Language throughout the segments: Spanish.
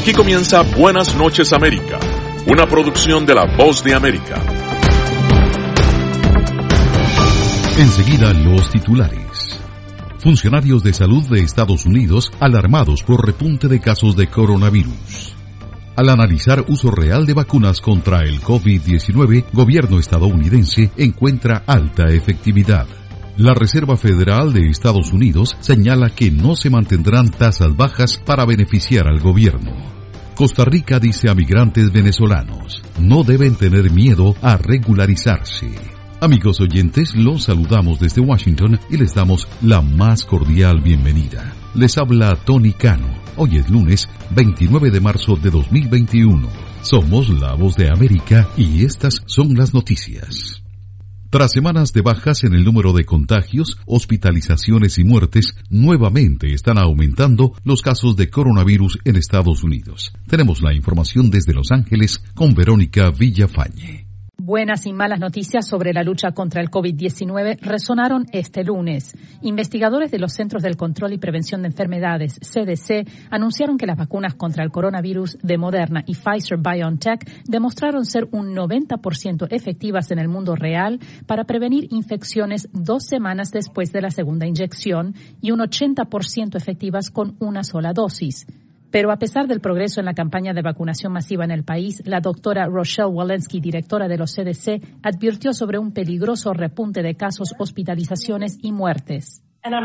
Aquí comienza Buenas noches América, una producción de La Voz de América. Enseguida los titulares. Funcionarios de salud de Estados Unidos alarmados por repunte de casos de coronavirus. Al analizar uso real de vacunas contra el COVID-19, gobierno estadounidense encuentra alta efectividad. La Reserva Federal de Estados Unidos señala que no se mantendrán tasas bajas para beneficiar al gobierno. Costa Rica dice a migrantes venezolanos, no deben tener miedo a regularizarse. Amigos oyentes, los saludamos desde Washington y les damos la más cordial bienvenida. Les habla Tony Cano. Hoy es lunes 29 de marzo de 2021. Somos La Voz de América y estas son las noticias. Tras semanas de bajas en el número de contagios, hospitalizaciones y muertes, nuevamente están aumentando los casos de coronavirus en Estados Unidos. Tenemos la información desde Los Ángeles con Verónica Villafañe. Buenas y malas noticias sobre la lucha contra el COVID-19 resonaron este lunes. Investigadores de los Centros del Control y Prevención de Enfermedades, CDC, anunciaron que las vacunas contra el coronavirus de Moderna y Pfizer-BioNTech demostraron ser un 90% efectivas en el mundo real para prevenir infecciones 2 semanas después de la segunda inyección y un 80% efectivas con una sola dosis. Pero a pesar del progreso en la campaña de vacunación masiva en el país, la doctora Rochelle Walensky, directora de los CDC, advirtió sobre un peligroso repunte de casos, hospitalizaciones y muertes.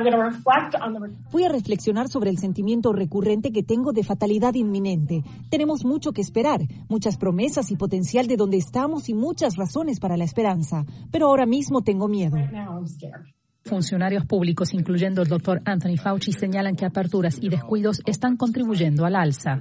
Voy a reflexionar sobre el sentimiento recurrente que tengo de fatalidad inminente. Tenemos mucho que esperar, muchas promesas y potencial de donde estamos y muchas razones para la esperanza. Pero ahora mismo tengo miedo. Funcionarios públicos, incluyendo el doctor Anthony Fauci, señalan que aperturas y descuidos están contribuyendo al alza.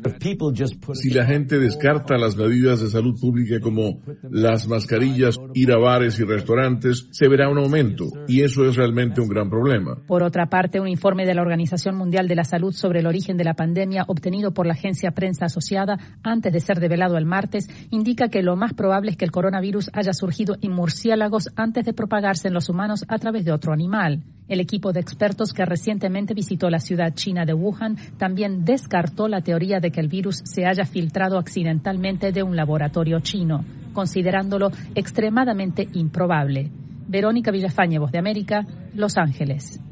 Si la gente descarta las medidas de salud pública como las mascarillas, ir a bares y restaurantes, se verá un aumento, y eso es realmente un gran problema. Por otra parte, un informe de la Organización Mundial de la Salud sobre el origen de la pandemia, obtenido por la agencia Prensa Asociada antes de ser develado el martes, indica que lo más probable es que el coronavirus haya surgido en murciélagos antes de propagarse en los humanos a través de otro animal. El equipo de expertos que recientemente visitó la ciudad china de Wuhan también descartó la teoría de que el virus se haya filtrado accidentalmente de un laboratorio chino, considerándolo extremadamente improbable. Verónica Villafañe, Voz de América, Los Ángeles.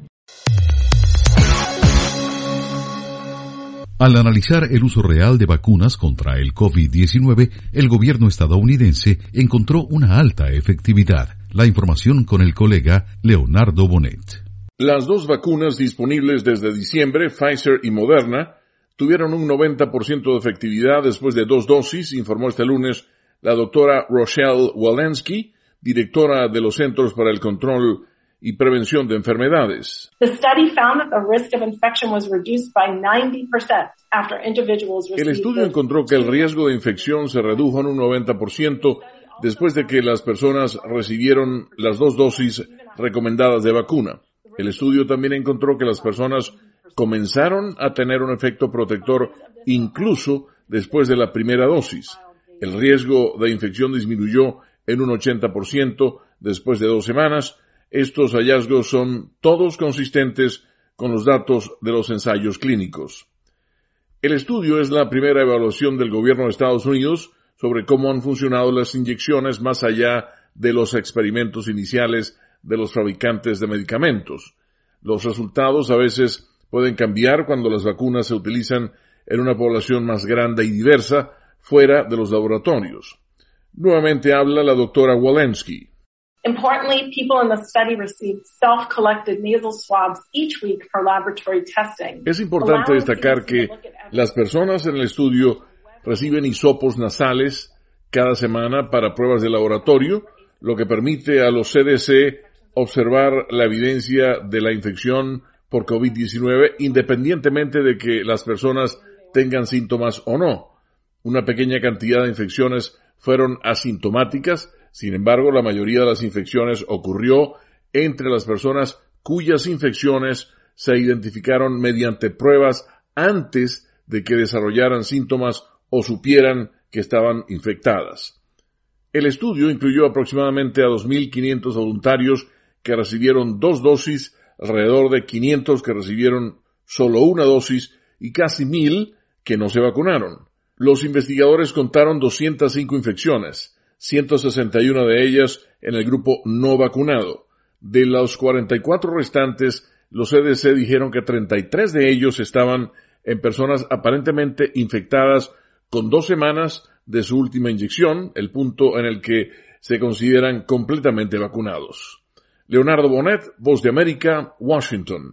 Al analizar el uso real de vacunas contra el COVID-19, el gobierno estadounidense encontró una alta efectividad. La información con el colega Leonardo Bonet. Las 2 vacunas disponibles desde diciembre, Pfizer y Moderna, tuvieron un 90% de efectividad después de 2 dosis, informó este lunes la doctora Rochelle Walensky, directora de los Centros para el Control y Prevención de Enfermedades. El estudio encontró que el riesgo de infección se redujo en un 90% después de que las personas recibieron las 2 dosis recomendadas de vacuna. El estudio también encontró que las personas comenzaron a tener un efecto protector incluso después de la primera dosis. El riesgo de infección disminuyó en un 80% después de 2 semanas. Estos hallazgos son todos consistentes con los datos de los ensayos clínicos. El estudio es la primera evaluación del gobierno de Estados Unidos sobre cómo han funcionado las inyecciones más allá de los experimentos iniciales de los fabricantes de medicamentos. Los resultados a veces pueden cambiar cuando las vacunas se utilizan en una población más grande y diversa fuera de los laboratorios. Nuevamente habla la doctora Walensky. Importantly, people in the study received self-collected nasal swabs each week for laboratory testing. Es importante destacar que las personas en el estudio reciben hisopos nasales cada semana para pruebas de laboratorio, lo que permite a los CDC observar la evidencia de la infección por COVID-19 independientemente de que las personas tengan síntomas o no. Una pequeña cantidad de infecciones fueron asintomáticas, sin embargo, la mayoría de las infecciones ocurrió entre las personas cuyas infecciones se identificaron mediante pruebas antes de que desarrollaran síntomas o supieran que estaban infectadas. El estudio incluyó aproximadamente a 2.500 voluntarios que recibieron 2 dosis, alrededor de 500 que recibieron solo una dosis y casi 1.000 que no se vacunaron. Los investigadores contaron 205 infecciones, 161 de ellas en el grupo no vacunado. De los 44 restantes, los CDC dijeron que 33 de ellos estaban en personas aparentemente infectadas con 2 semanas de su última inyección, el punto en el que se consideran completamente vacunados. Leonardo Bonet, Voz de América, Washington.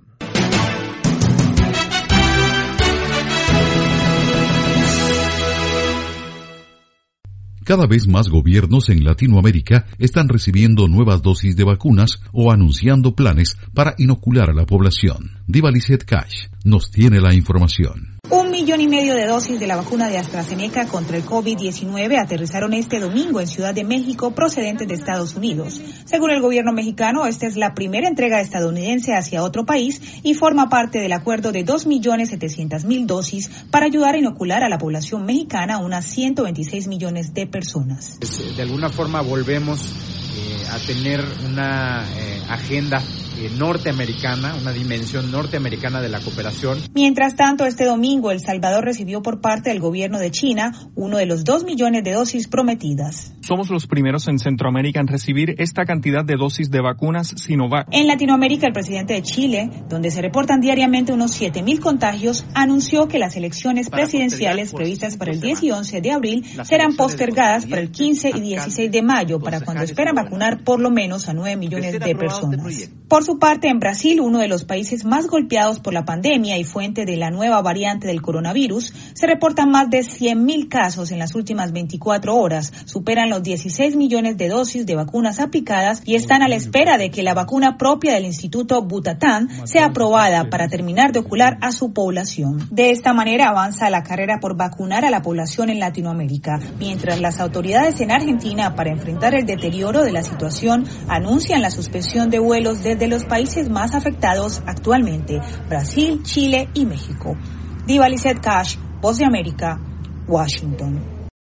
Cada vez más gobiernos en Latinoamérica están recibiendo nuevas dosis de vacunas o anunciando planes para inocular a la población. Diva Lizeth Cash nos tiene la información. 1,5 millones de dosis de la vacuna de AstraZeneca contra el COVID-19 aterrizaron este domingo en Ciudad de México procedentes de Estados Unidos. Según el gobierno mexicano, esta es la primera entrega estadounidense hacia otro país y forma parte del acuerdo de 2.700.000 dosis para ayudar a inocular a la población mexicana, unas 126 millones de personas. De alguna forma volvemos a tener una agenda norteamericana, una dimensión norteamericana de la cooperación. Mientras tanto, este domingo El Salvador recibió por parte del gobierno de China uno de los 2 millones de dosis prometidas. Somos los primeros en Centroamérica en recibir esta cantidad de dosis de vacunas Sinovac. En Latinoamérica, el presidente de Chile, donde se reportan diariamente unos 7,000 contagios, anunció que las elecciones presidenciales previstas para el 10 y 11 de abril serán postergadas para el 15 y 16 de mayo, para cuando esperan vacunar por lo menos a 9 millones de personas. Por su parte, en Brasil, uno de los países más golpeados por la pandemia y fuente de la nueva variante del coronavirus, se reportan más de 100,000 casos en las últimas 24 horas, superan los 16 millones de dosis de vacunas aplicadas y están a la espera de que la vacuna propia del Instituto Butantan sea aprobada para terminar de ocular a su población. De esta manera avanza la carrera por vacunar a la población en Latinoamérica, mientras las autoridades en Argentina, para enfrentar el deterioro de la situación, anuncian la suspensión de vuelos desde los países más afectados actualmente, Brasil, Chile y México. Diva Lizeth Cash, Voz de América, Washington.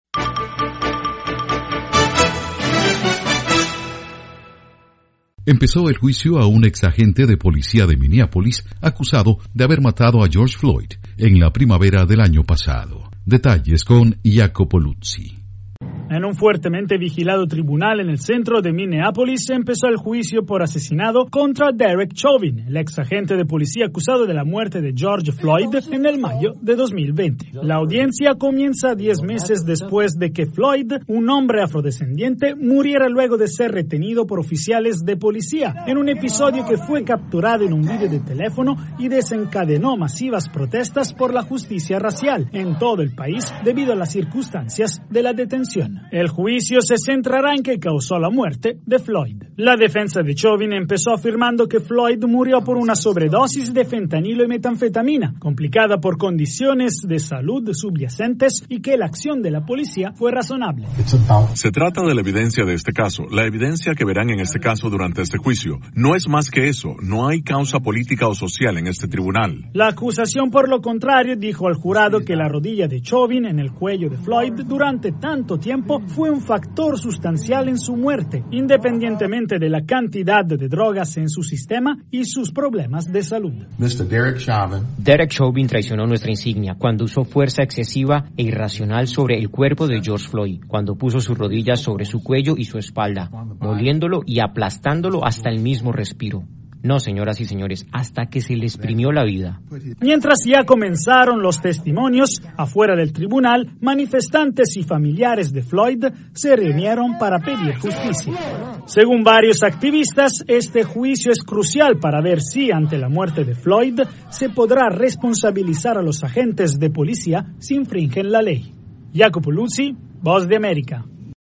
Empezó el juicio a un exagente de policía de Minneapolis acusado de haber matado a George Floyd en la primavera del año pasado. Detalles con Jacopo Luzzi. En un fuertemente vigilado tribunal en el centro de Minneapolis empezó el juicio por asesinato contra Derek Chauvin, el ex agente de policía acusado de la muerte de George Floyd en el mayo de 2020. La audiencia comienza 10 meses después de que Floyd, un hombre afrodescendiente, muriera luego de ser retenido por oficiales de policía en un episodio que fue capturado en un vídeo de teléfono y desencadenó masivas protestas por la justicia racial en todo el país debido a las circunstancias de la detención. El juicio se centrará en qué causó la muerte de Floyd. La defensa de Chauvin empezó afirmando que Floyd murió por una sobredosis de fentanilo y metanfetamina, complicada por condiciones de salud subyacentes, y que la acción de la policía fue razonable. Se trata de la evidencia de este caso, la evidencia que verán en este caso durante este juicio. No es más que eso, no hay causa política o social en este tribunal. La acusación, por lo contrario, dijo al jurado que la rodilla de Chauvin en el cuello de Floyd durante tanto tiempo fue un factor sustancial en su muerte, independientemente de la cantidad de drogas en su sistema y sus problemas de salud. Derek Chauvin traicionó nuestra insignia cuando usó fuerza excesiva e irracional sobre el cuerpo de George Floyd, cuando puso sus rodillas sobre su cuello y su espalda, moliéndolo y aplastándolo hasta el mismo respiro. No, señoras y señores, hasta que se le exprimió la vida. Mientras ya comenzaron los testimonios, afuera del tribunal, manifestantes y familiares de Floyd se reunieron para pedir justicia. Según varios activistas, este juicio es crucial para ver si, ante la muerte de Floyd, se podrá responsabilizar a los agentes de policía si infringen la ley. Jacopo Luzzi, Voz de América.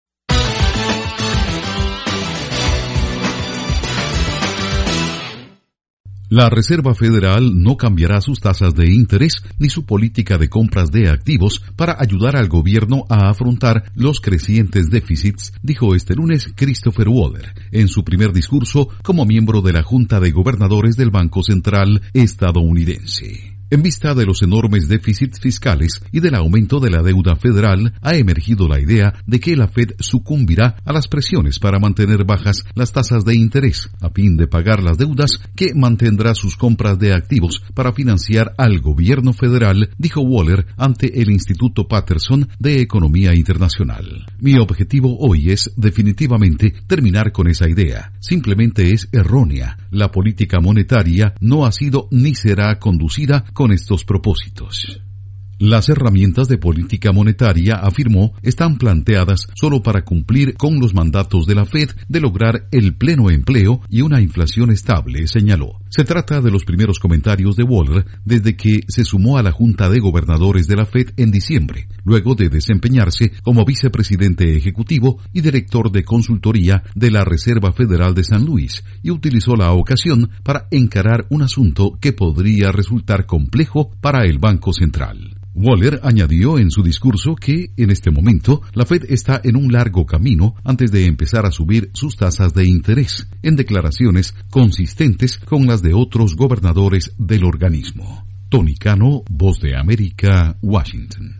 La Reserva Federal no cambiará sus tasas de interés ni su política de compras de activos para ayudar al gobierno a afrontar los crecientes déficits, dijo este lunes Christopher Waller en su primer discurso como miembro de la Junta de Gobernadores del Banco Central estadounidense. En vista de los enormes déficits fiscales y del aumento de la deuda federal, ha emergido la idea de que la Fed sucumbirá a las presiones para mantener bajas las tasas de interés, a fin de pagar las deudas que mantendrá sus compras de activos para financiar al gobierno federal, dijo Waller ante el Instituto Patterson de Economía Internacional. Mi objetivo hoy es definitivamente terminar con esa idea. Simplemente es errónea. La política monetaria no ha sido ni será conducida con estos propósitos. Las herramientas de política monetaria, afirmó, están planteadas solo para cumplir con los mandatos de la Fed de lograr el pleno empleo y una inflación estable, señaló. Se trata de los primeros comentarios de Waller desde que se sumó a la Junta de Gobernadores de la Fed en diciembre, luego de desempeñarse como vicepresidente ejecutivo y director de consultoría de la Reserva Federal de San Luis, y utilizó la ocasión para encarar un asunto que podría resultar complejo para el Banco Central. Waller añadió en su discurso que, en este momento, la Fed está en un largo camino antes de empezar a subir sus tasas de interés, en declaraciones consistentes con las de otros gobernadores del organismo. Tony Cano, Voz de América, Washington.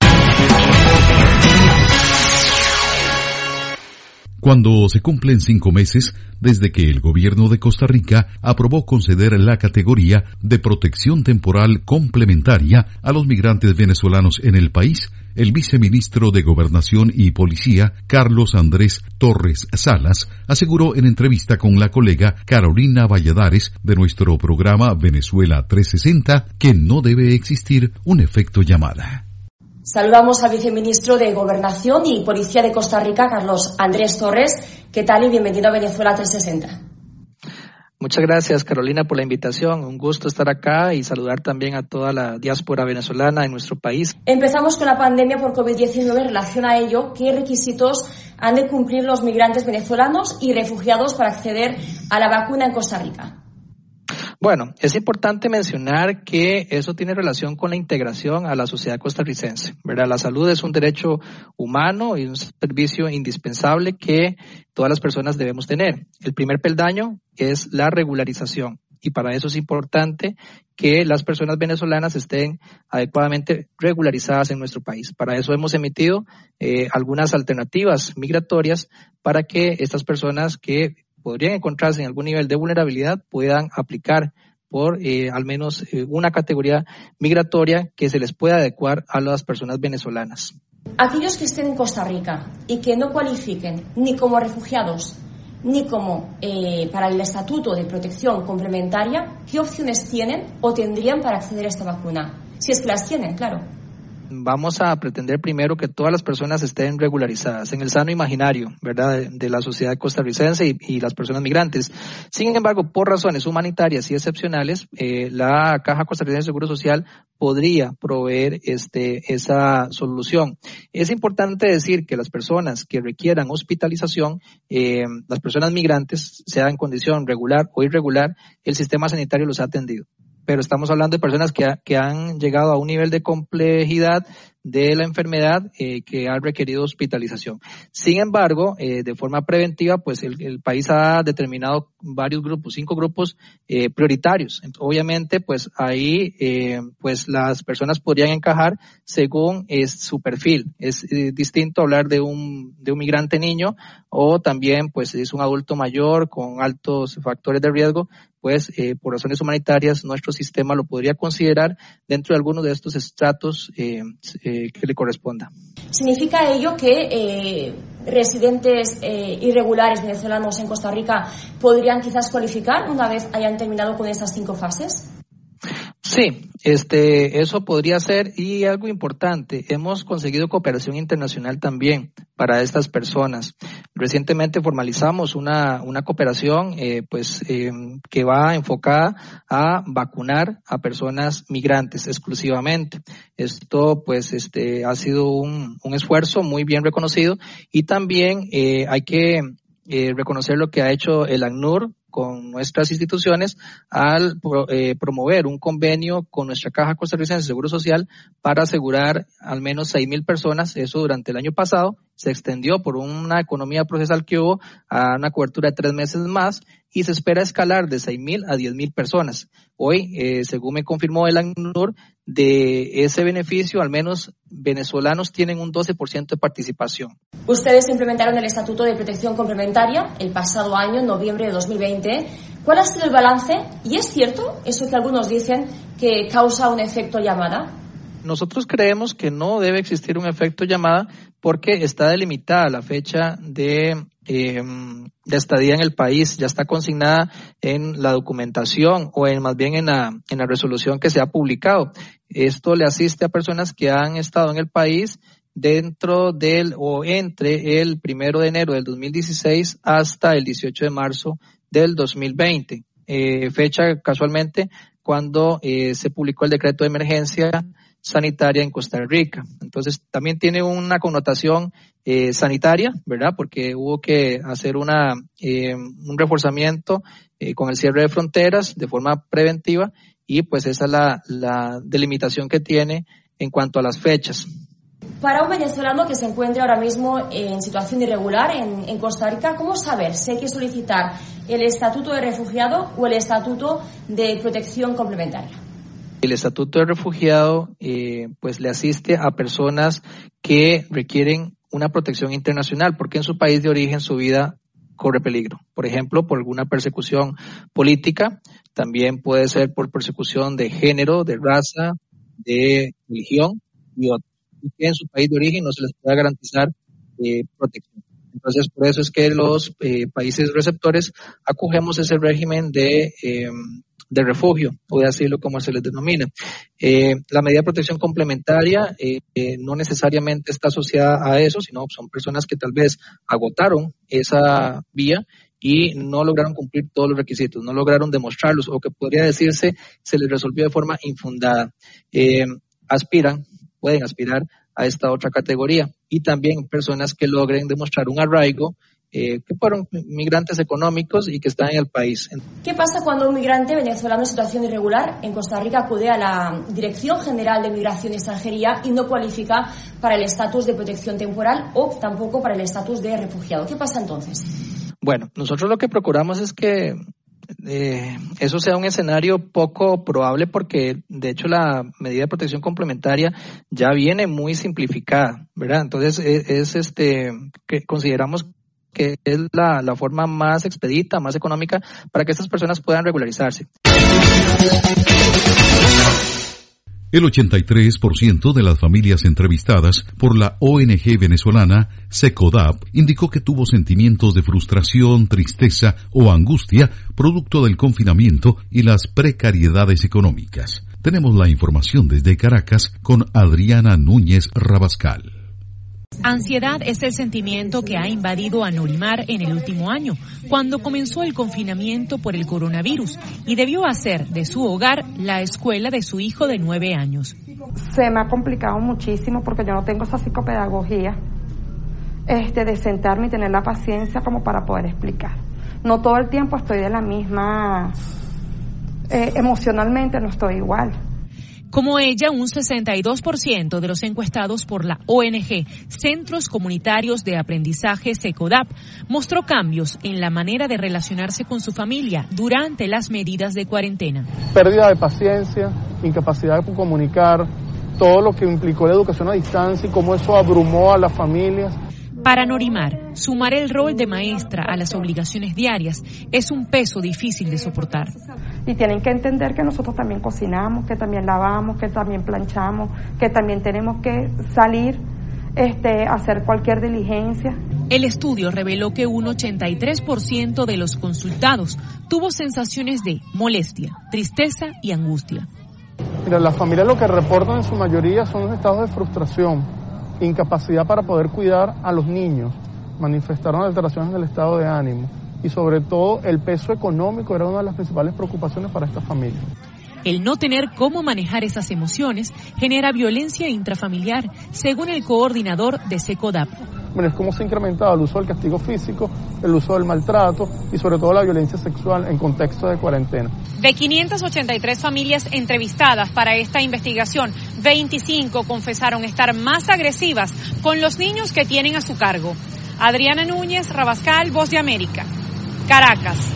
Cuando se cumplen 5 meses desde que el gobierno de Costa Rica aprobó conceder la categoría de protección temporal complementaria a los migrantes venezolanos en el país, el viceministro de Gobernación y Policía, Carlos Andrés Torres Salas, aseguró en entrevista con la colega Carolina Valladares de nuestro programa Venezuela 360 que no debe existir un efecto llamada. Saludamos al viceministro de Gobernación y Policía de Costa Rica, Carlos Andrés Torres. ¿Qué tal y bienvenido a Venezuela 360? Muchas gracias, Carolina, por la invitación. Un gusto estar acá y saludar también a toda la diáspora venezolana en nuestro país. Empezamos con la pandemia por COVID-19. En relación a ello, ¿qué requisitos han de cumplir los migrantes venezolanos y refugiados para acceder a la vacuna en Costa Rica? Bueno, es importante mencionar que eso tiene relación con la integración a la sociedad costarricense, ¿verdad? La salud es un derecho humano y un servicio indispensable que todas las personas debemos tener. El primer peldaño es la regularización y para eso es importante que las personas venezolanas estén adecuadamente regularizadas en nuestro país. Para eso hemos emitido algunas alternativas migratorias para que estas personas que podrían encontrarse en algún nivel de vulnerabilidad puedan aplicar por al menos una categoría migratoria que se les pueda adecuar a las personas venezolanas. Aquellos que estén en Costa Rica y que no cualifiquen ni como refugiados ni como para el estatuto de protección complementaria, ¿qué opciones tienen o tendrían para acceder a esta vacuna? Si es que las tienen, claro. Vamos a pretender primero que todas las personas estén regularizadas en el sano imaginario, ¿verdad?, de la sociedad costarricense y las personas migrantes. Sin embargo, por razones humanitarias y excepcionales, la Caja Costarricense de Seguro Social podría proveer esa solución. Es importante decir que las personas que requieran hospitalización, las personas migrantes, sea en condición regular o irregular, el sistema sanitario los ha atendido. Pero estamos hablando de personas que han llegado a un nivel de complejidad de la enfermedad que ha requerido hospitalización. Sin embargo, de forma preventiva, pues el país ha determinado varios grupos, 5 grupos prioritarios. Obviamente, pues ahí pues las personas podrían encajar según su perfil. Es distinto hablar de un migrante niño o también pues es un adulto mayor con altos factores de riesgo. Pues por razones humanitarias nuestro sistema lo podría considerar dentro de algunos de estos estratos que le corresponda. ¿Significa ello que residentes irregulares venezolanos en Costa Rica podrían quizás cualificar una vez hayan terminado con estas 5 fases? Sí, eso podría ser, y algo importante, hemos conseguido cooperación internacional también para estas personas. Recientemente formalizamos una cooperación que va enfocada a vacunar a personas migrantes exclusivamente. Esto pues ha sido un esfuerzo muy bien reconocido y también hay que reconocer lo que ha hecho el ACNUR con nuestras instituciones al promover un convenio con nuestra Caja Costarricense de Seguro Social para asegurar al menos 6,000 personas. Eso durante el año pasado se extendió por una economía procesal que hubo a una cobertura de 3 meses más y se espera escalar de 6,000 a 10,000 personas. Hoy, según me confirmó el ACNUR, de ese beneficio al menos venezolanos tienen un 12% de participación. Ustedes implementaron el Estatuto de Protección Complementaria el pasado año, en noviembre de 2020. ¿Cuál ha sido el balance? ¿Y es cierto eso que algunos dicen que causa un efecto llamada? Nosotros creemos que no debe existir un efecto llamada porque está delimitada la fecha de estadía en el país, ya está consignada en la documentación o más bien en la resolución que se ha publicado. Esto le asiste a personas que han estado en el país dentro del o entre el 1 de enero del 2016 hasta el 18 de marzo del 2020, fecha casualmente cuando se publicó el decreto de emergencia sanitaria en Costa Rica. Entonces también tiene una connotación sanitaria, ¿verdad? Porque hubo que hacer un reforzamiento con el cierre de fronteras de forma preventiva y pues esa es la delimitación que tiene en cuanto a las fechas. Para un venezolano que se encuentre ahora mismo en situación irregular en Costa Rica, ¿cómo saber si hay que solicitar el estatuto de refugiado o el estatuto de protección complementaria? El estatuto de refugiado pues le asiste a personas que requieren una protección internacional porque en su país de origen su vida corre peligro. Por ejemplo, por alguna persecución política, también puede ser por persecución de género, de raza, de religión y otros. Y que en su país de origen no se les pueda garantizar protección. Entonces, por eso es que los países receptores acogemos ese régimen de refugio o de asilo, como se les denomina. La medida de protección complementaria no necesariamente está asociada a eso, sino son personas que tal vez agotaron esa vía y no lograron cumplir todos los requisitos, no lograron demostrarlos o que podría decirse se les resolvió de forma infundada. Pueden aspirar a esta otra categoría y también personas que logren demostrar un arraigo que fueron migrantes económicos y que están en el país. ¿Qué pasa cuando un migrante venezolano en situación irregular en Costa Rica acude a la Dirección General de Migración y Extranjería y no cualifica para el estatus de protección temporal o tampoco para el estatus de refugiado? ¿Qué pasa entonces? Bueno, nosotros lo que procuramos es que eso sea un escenario poco probable porque de hecho la medida de protección complementaria ya viene muy simplificada, ¿verdad? Entonces que consideramos que es la forma más expedita, más económica para que estas personas puedan regularizarse. El 83% de las familias entrevistadas por la ONG venezolana SECODAP indicó que tuvo sentimientos de frustración, tristeza o angustia producto del confinamiento y las precariedades económicas. Tenemos la información desde Caracas con Adriana Núñez Rabascal. Ansiedad es el sentimiento que ha invadido a Norimar en el último año, cuando comenzó el confinamiento por el coronavirus y debió hacer de su hogar la escuela de su hijo de 9 años. Se me ha complicado muchísimo porque yo no tengo esa psicopedagogía de sentarme y tener la paciencia como para poder explicar. No todo el tiempo estoy de la misma, emocionalmente no estoy igual. Como ella, un 62% de los encuestados por la ONG Centros Comunitarios de Aprendizaje SECODAP mostró cambios en la manera de relacionarse con su familia durante las medidas de cuarentena. Pérdida de paciencia, incapacidad de comunicar, todo lo que implicó la educación a distancia y cómo eso abrumó a las familias. Para Norimar, sumar el rol de maestra a las obligaciones diarias es un peso difícil de soportar. Y tienen que entender que nosotros también cocinamos, que también lavamos, que también planchamos, que también tenemos que salir, a hacer cualquier diligencia. El estudio reveló que un 83% de los consultados tuvo sensaciones de molestia, tristeza y angustia. Mira, las familias lo que reportan en su mayoría son estados de frustración, incapacidad para poder cuidar a los niños, manifestaron alteraciones del estado de ánimo y sobre todo el peso económico era una de las principales preocupaciones para estas familias. El no tener cómo manejar esas emociones genera violencia intrafamiliar, según el coordinador de SECODAP. Bueno, es cómo se ha incrementado el uso del castigo físico, el uso del maltrato y sobre todo la violencia sexual en contexto de cuarentena. De 583 familias entrevistadas para esta investigación, 25 confesaron estar más agresivas con los niños que tienen a su cargo. Adriana Núñez, Rabascal, Voz de América, Caracas.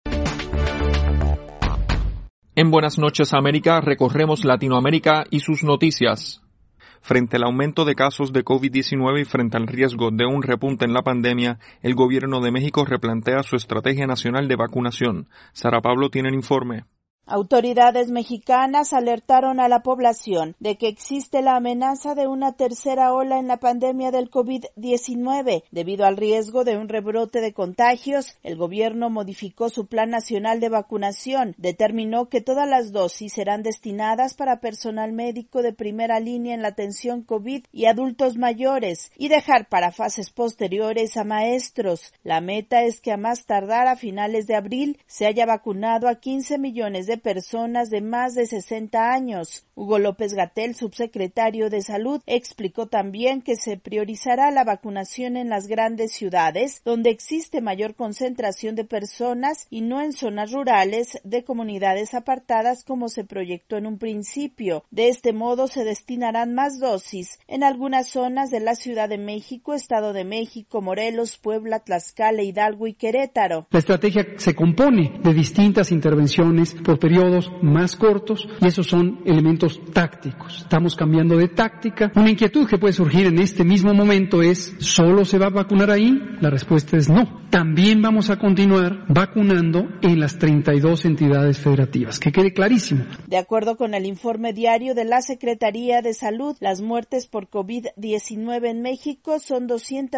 En Buenas noches América recorremos Latinoamérica y sus noticias. Frente al aumento de casos de COVID-19 y frente al riesgo de un repunte en la pandemia, el gobierno de México replantea su estrategia nacional de vacunación. Sara Pablo tiene el informe. Autoridades mexicanas alertaron a la población de que existe la amenaza de una tercera ola en la pandemia del COVID-19. Debido al riesgo de un rebrote de contagios, el gobierno modificó su plan nacional de vacunación. Determinó que todas las dosis serán destinadas para personal médico de primera línea en la atención COVID y adultos mayores, y dejar para fases posteriores a maestros. La meta es que a más tardar a finales de abril se haya vacunado a 15 millones de personas de más de 60 años. Hugo López-Gatell, subsecretario de Salud, explicó también que se priorizará la vacunación en las grandes ciudades, donde existe mayor concentración de personas y no en zonas rurales de comunidades apartadas como se proyectó en un principio. De este modo se destinarán más dosis en algunas zonas de la Ciudad de México, Estado de México, Morelos, Puebla, Tlaxcala, Hidalgo y Querétaro. La estrategia se compone de distintas intervenciones por periodos más cortos y esos son elementos tácticos. Estamos cambiando de táctica. Una inquietud que puede surgir en este mismo momento es, ¿solo se va a vacunar ahí? La respuesta es no. También vamos a continuar vacunando en las 32 entidades federativas, que quede clarísimo. De acuerdo con el informe diario de la Secretaría de Salud, las muertes por COVID-19 en México son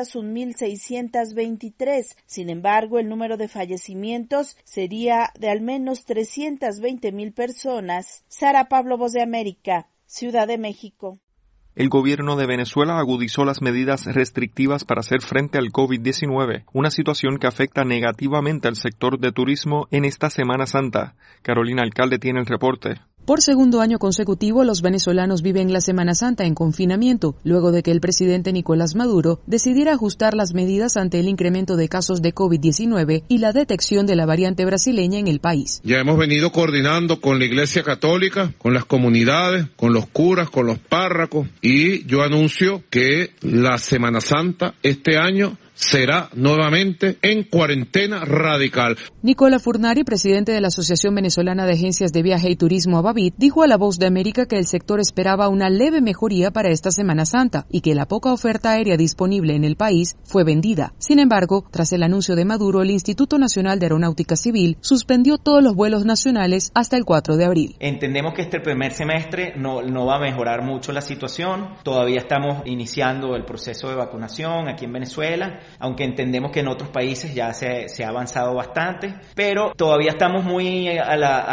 201,623. Sin embargo, el número de fallecimientos sería de al menos 320,000 personas. Sara Pablo, Voz de América, Ciudad de México. El gobierno de Venezuela agudizó las medidas restrictivas para hacer frente al COVID-19, una situación que afecta negativamente al sector de turismo en esta Semana Santa. Carolina Alcalde tiene el reporte. Por segundo año consecutivo, los venezolanos viven la Semana Santa en confinamiento, luego de que el presidente Nicolás Maduro decidiera ajustar las medidas ante el incremento de casos de COVID-19 y la detección de la variante brasileña en el país. Ya hemos venido coordinando con la Iglesia Católica, con las comunidades, con los curas, con los párrocos, y yo anuncio que la Semana Santa este año será nuevamente en cuarentena radical. Nicola Furnari, presidente de la Asociación Venezolana de Agencias de Viaje y Turismo Avavit, dijo a La Voz de América que el sector esperaba una leve mejoría para esta Semana Santa y que la poca oferta aérea disponible en el país fue vendida. Sin embargo, tras el anuncio de Maduro, el Instituto Nacional de Aeronáutica Civil suspendió todos los vuelos nacionales hasta el 4 de abril. Entendemos que este primer semestre no va a mejorar mucho la situación. Todavía estamos iniciando el proceso de vacunación aquí en Venezuela, aunque entendemos que en otros países ya se ha avanzado bastante, pero todavía estamos muy a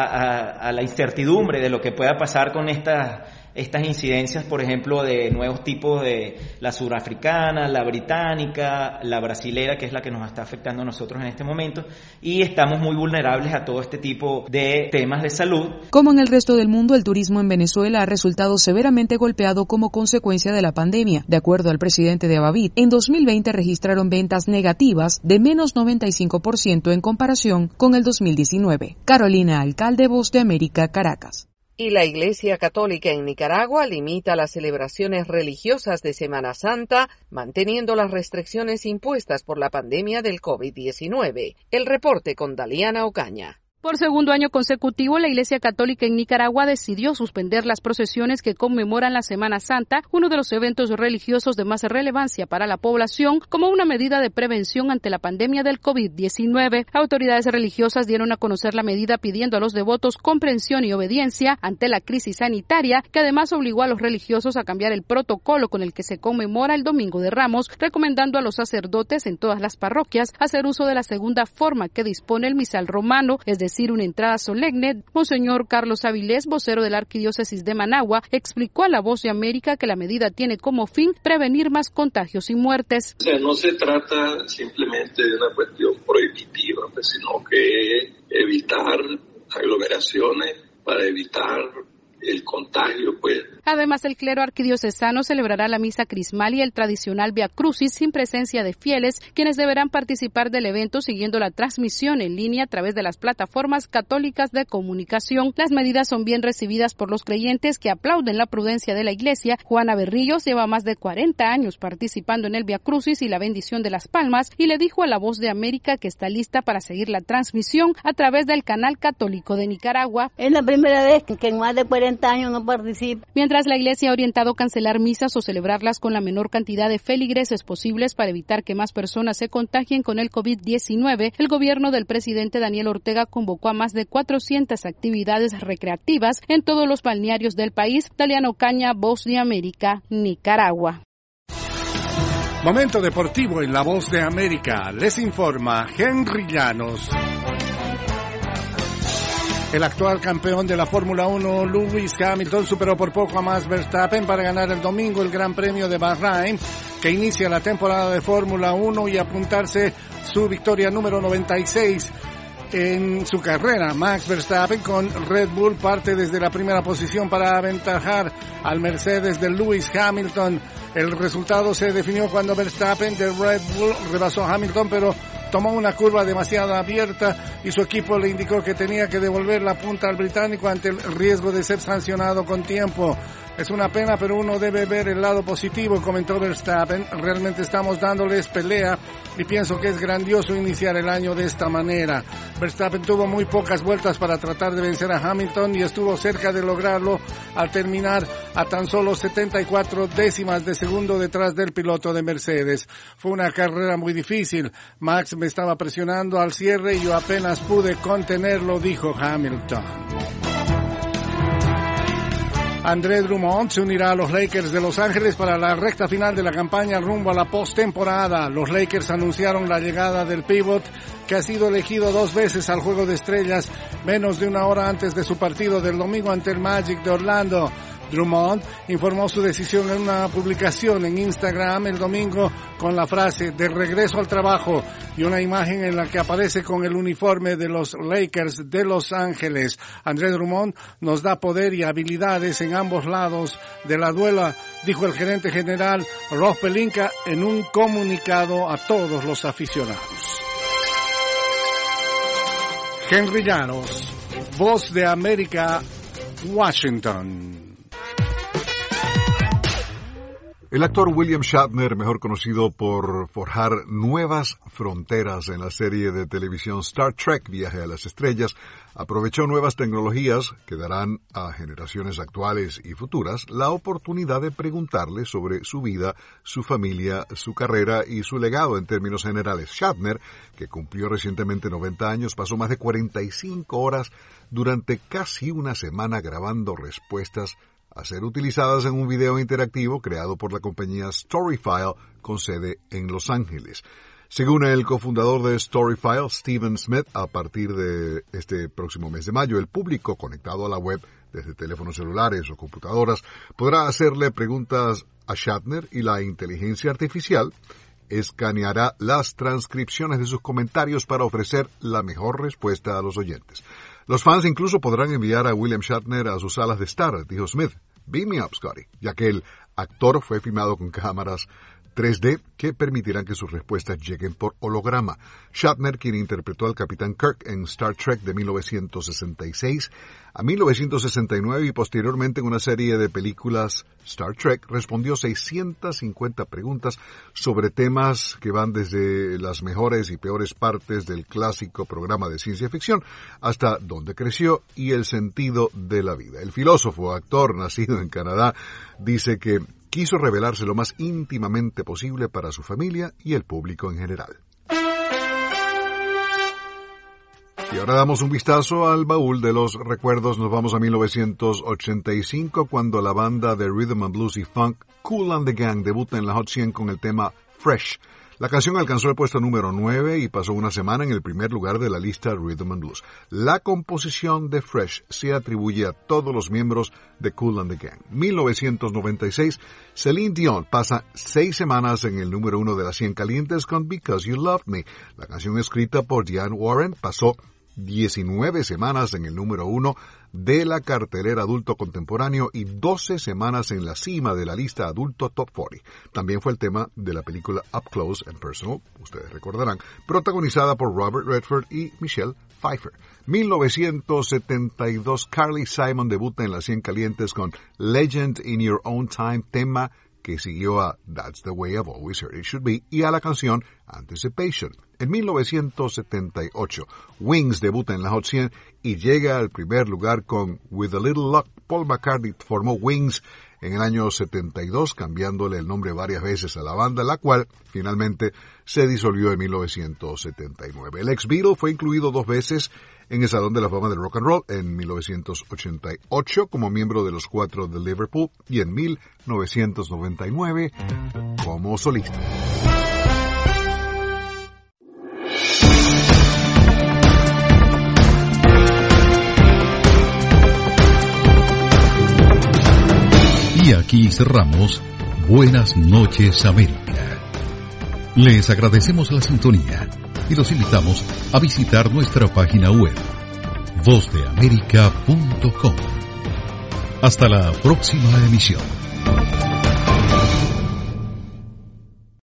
la incertidumbre de lo que pueda pasar con estas incidencias, por ejemplo, de nuevos tipos de la surafricana, la británica, la brasilera, que es la que nos está afectando a nosotros en este momento, y estamos muy vulnerables a todo este tipo de temas de salud. Como en el resto del mundo, el turismo en Venezuela ha resultado severamente golpeado como consecuencia de la pandemia. De acuerdo al presidente de Avavit, en 2020 registraron ventas negativas de menos 95% en comparación con el 2019. Carolina Alcalde, Voz de América, Caracas. Y la Iglesia Católica en Nicaragua limita las celebraciones religiosas de Semana Santa, manteniendo las restricciones impuestas por la pandemia del COVID-19. El reporte con Daliana Ocaña. Por segundo año consecutivo, la Iglesia Católica en Nicaragua decidió suspender las procesiones que conmemoran la Semana Santa, uno de los eventos religiosos de más relevancia para la población, como una medida de prevención ante la pandemia del COVID-19. Autoridades religiosas dieron a conocer la medida pidiendo a los devotos comprensión y obediencia ante la crisis sanitaria, que además obligó a los religiosos a cambiar el protocolo con el que se conmemora el Domingo de Ramos, recomendando a los sacerdotes en todas las parroquias hacer uso de la segunda forma que dispone el misal romano, es decir, una entrada solemne. Monseñor Carlos Avilés, vocero de la Arquidiócesis de Managua, explicó a La Voz de América que la medida tiene como fin prevenir más contagios y muertes. O sea, no se trata simplemente de una cuestión prohibitiva, sino que evitar aglomeraciones evitar el contagio, pues. Además, el clero arquidiocesano celebrará la misa crismal y el tradicional Via Crucis sin presencia de fieles, quienes deberán participar del evento siguiendo la transmisión en línea a través de las plataformas católicas de comunicación. Las medidas son bien recibidas por los creyentes, que aplauden la prudencia de la Iglesia. Juana Berrillos lleva más de 40 años participando en el Via Crucis y la bendición de las palmas, y le dijo a La Voz de América que está lista para seguir la transmisión a través del canal católico de Nicaragua. Es la primera vez que en más de 40 años no participo. Mientras la Iglesia ha orientado cancelar misas o celebrarlas con la menor cantidad de feligreses posibles para evitar que más personas se contagien con el COVID-19, el gobierno del presidente Daniel Ortega convocó a más de 400 actividades recreativas en todos los balnearios del país. Daliano Caña, Voz de América, Nicaragua. Momento deportivo en La Voz de América. Les informa Henry Llanos. El actual campeón de la Fórmula 1, Lewis Hamilton, superó por poco a Max Verstappen para ganar el domingo el Gran Premio de Bahrein, que inicia la temporada de Fórmula 1, y apuntarse su victoria número 96 en su carrera. Max Verstappen con Red Bull parte desde la primera posición para aventajar al Mercedes de Lewis Hamilton. El resultado se definió cuando Verstappen de Red Bull rebasó a Hamilton, pero tomó una curva demasiado abierta y su equipo le indicó que tenía que devolver la punta al británico ante el riesgo de ser sancionado con tiempo. Es una pena, pero uno debe ver el lado positivo, comentó Verstappen. Realmente estamos dándoles pelea y pienso que es grandioso iniciar el año de esta manera. Verstappen tuvo muy pocas vueltas para tratar de vencer a Hamilton y estuvo cerca de lograrlo al terminar a tan solo 74 décimas de segundo detrás del piloto de Mercedes. Fue una carrera muy difícil. Max me estaba presionando al cierre y yo apenas pude contenerlo, dijo Hamilton. André Drummond se unirá a los Lakers de Los Ángeles para la recta final de la campaña rumbo a la postemporada. Los Lakers anunciaron la llegada del pívot, que ha sido elegido 2 veces al Juego de Estrellas menos de una hora antes de su partido del domingo ante el Magic de Orlando. Drummond informó su decisión en una publicación en Instagram el domingo con la frase "de regreso al trabajo" y una imagen en la que aparece con el uniforme de los Lakers de Los Ángeles. André Drummond nos da poder y habilidades en ambos lados de la duela, dijo el gerente general Rob Pelinka en un comunicado a todos los aficionados. Henry Llanos, Voz de América, Washington. El actor William Shatner, mejor conocido por forjar nuevas fronteras en la serie de televisión Star Trek Viaje a las Estrellas, aprovechó nuevas tecnologías que darán a generaciones actuales y futuras la oportunidad de preguntarle sobre su vida, su familia, su carrera y su legado en términos generales. Shatner, que cumplió recientemente 90 años, pasó más de 45 horas durante casi una semana grabando respuestas a ser utilizadas en un video interactivo creado por la compañía Storyfile con sede en Los Ángeles. Según el cofundador de Storyfile, Steven Smith, a partir de este próximo mes de mayo, el público conectado a la web desde teléfonos celulares o computadoras podrá hacerle preguntas a Shatner y la inteligencia artificial escaneará las transcripciones de sus comentarios para ofrecer la mejor respuesta a los oyentes. Los fans incluso podrán enviar a William Shatner a sus salas de estar, dijo Smith. Beam me up, Scotty, ya que el actor fue filmado con cámaras 3D que permitirán que sus respuestas lleguen por holograma. Shatner, quien interpretó al Capitán Kirk en Star Trek de 1966 a 1969 y posteriormente en una serie de películas Star Trek, respondió 650 preguntas sobre temas que van desde las mejores y peores partes del clásico programa de ciencia ficción hasta dónde creció y el sentido de la vida. El filósofo, actor nacido en Canadá, dice que quiso revelarse lo más íntimamente posible para su familia y el público en general. Y ahora damos un vistazo al baúl de los recuerdos. Nos vamos a 1985, cuando la banda de Rhythm and Blues y Funk Kool and the Gang debuta en la Hot 100 con el tema Fresh. La canción alcanzó el puesto número 9 y pasó una semana en el primer lugar de la lista Rhythm and Blues. La composición de Fresh se atribuye a todos los miembros de Kool and the Gang. 1996, Celine Dion pasa 6 semanas en el número 1 de las 100 calientes con Because You Loved Me. La canción escrita por Diane Warren pasó 19 semanas en el número 1 de la cartelera adulto contemporáneo y 12 semanas en la cima de la lista adulto Top 40. También fue el tema de la película Up Close and Personal, ustedes recordarán, protagonizada por Robert Redford y Michelle Pfeiffer. 1972, Carly Simon debuta en las 100 calientes con Legend in Your Own Time, tema que siguió a That's the Way I've Always Heard It Should Be y a la canción Anticipation. En 1978, Wings debuta en la Hot 100 y llega al primer lugar con With a Little Luck. Paul McCartney formó Wings en el año 72, cambiándole el nombre varias veces a la banda, la cual finalmente se disolvió en 1979. El ex-Beatle fue incluido 2 veces en el Salón de la Fama del Rock and Roll, en 1988 como miembro de los 4 de Liverpool y en 1999 como solista. Y aquí cerramos Buenas noches, América. Les agradecemos la sintonía y los invitamos a visitar nuestra página web, vozdeamerica.com. Hasta la próxima emisión.